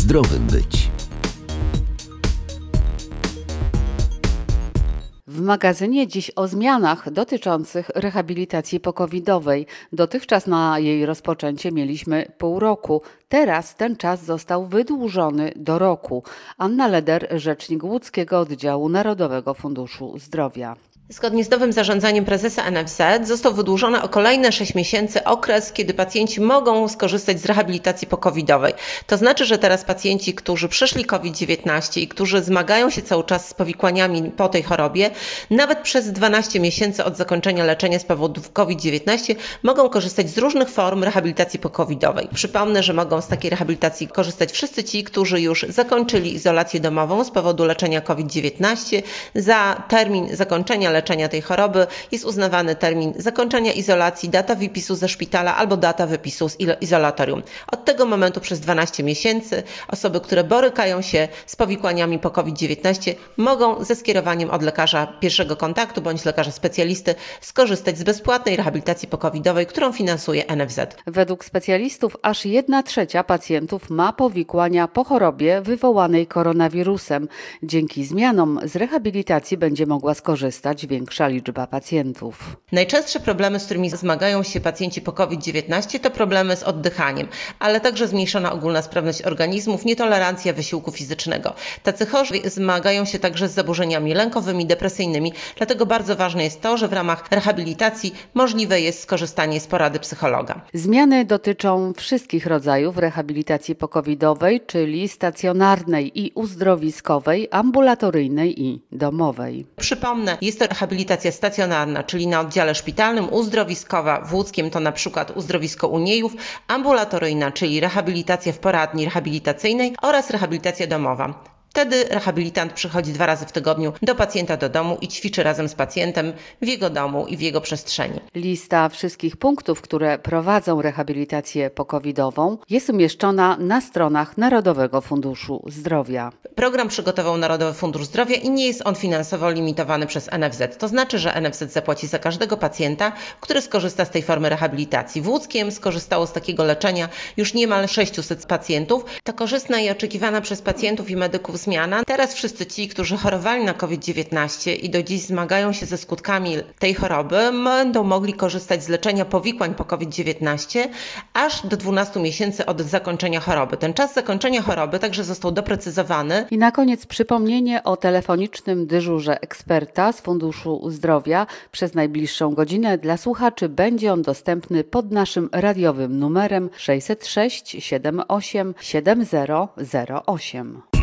zdrowym być. W magazynie dziś o zmianach dotyczących rehabilitacji pokowidowej. Dotychczas na jej rozpoczęcie mieliśmy pół roku. Teraz ten czas został wydłużony do roku. Anna Leder, rzecznik łódzkiego oddziału Narodowego Funduszu Zdrowia. Zgodnie z nowym zarządzeniem prezesa NFZ został wydłużony o kolejne 6 miesięcy okres, kiedy pacjenci mogą skorzystać z rehabilitacji pokowidowej. To znaczy, że teraz pacjenci, którzy przeszli COVID-19 i którzy zmagają się cały czas z powikłaniami po tej chorobie, nawet przez 12 miesięcy od zakończenia leczenia z powodów COVID-19 mogą korzystać z różnych form rehabilitacji pokowidowej. Przypomnę, że mogą z takiej rehabilitacji korzystać wszyscy ci, którzy już zakończyli izolację domową z powodu leczenia COVID-19. Za termin zakończenia leczenia tej choroby jest uznawany termin zakończenia izolacji, data wypisu ze szpitala albo data wypisu z izolatorium. Od tego momentu przez 12 miesięcy osoby, które borykają się z powikłaniami po COVID-19 mogą ze skierowaniem od lekarza pierwszego kontaktu bądź lekarza specjalisty skorzystać z bezpłatnej rehabilitacji pokowidowej, którą finansuje NFZ. Według specjalistów aż 1/3 pacjentów ma powikłania po chorobie wywołanej koronawirusem. Dzięki zmianom z rehabilitacji będzie mogła skorzystać większa liczba pacjentów. Najczęstsze problemy, z którymi zmagają się pacjenci po COVID-19 to problemy z oddychaniem, ale także zmniejszona ogólna sprawność organizmów, nietolerancja wysiłku fizycznego. Tacy chorzy zmagają się także z zaburzeniami lękowymi, depresyjnymi, dlatego bardzo ważne jest to, że w ramach rehabilitacji możliwe jest skorzystanie z porady psychologa. Zmiany dotyczą wszystkich rodzajów rehabilitacji pokowidowej, czyli stacjonarnej i uzdrowiskowej, ambulatoryjnej i domowej. Przypomnę, jest to rehabilitacja stacjonarna, czyli na oddziale szpitalnym, uzdrowiskowa, w Łódzkiem to na przykład uzdrowisko Uniejów, ambulatoryjna, czyli rehabilitacja w poradni rehabilitacyjnej oraz rehabilitacja domowa. Wtedy rehabilitant przychodzi 2 razy w tygodniu do pacjenta do domu i ćwiczy razem z pacjentem w jego domu i w jego przestrzeni. Lista wszystkich punktów, które prowadzą rehabilitację pokowidową, jest umieszczona na stronach Narodowego Funduszu Zdrowia. Program przygotował Narodowy Fundusz Zdrowia i nie jest on finansowo limitowany przez NFZ. To znaczy, że NFZ zapłaci za każdego pacjenta, który skorzysta z tej formy rehabilitacji. W Łódzkiem skorzystało z takiego leczenia już niemal 600 pacjentów. To korzystna i oczekiwana przez pacjentów i medyków zmiana. Teraz wszyscy ci, którzy chorowali na COVID-19 i do dziś zmagają się ze skutkami tej choroby, będą mogli korzystać z leczenia powikłań po COVID-19 aż do 12 miesięcy od zakończenia choroby. Ten czas zakończenia choroby także został doprecyzowany. I na koniec przypomnienie o telefonicznym dyżurze eksperta z Funduszu Zdrowia. Przez najbliższą godzinę dla słuchaczy będzie on dostępny pod naszym radiowym numerem 606 78 7008.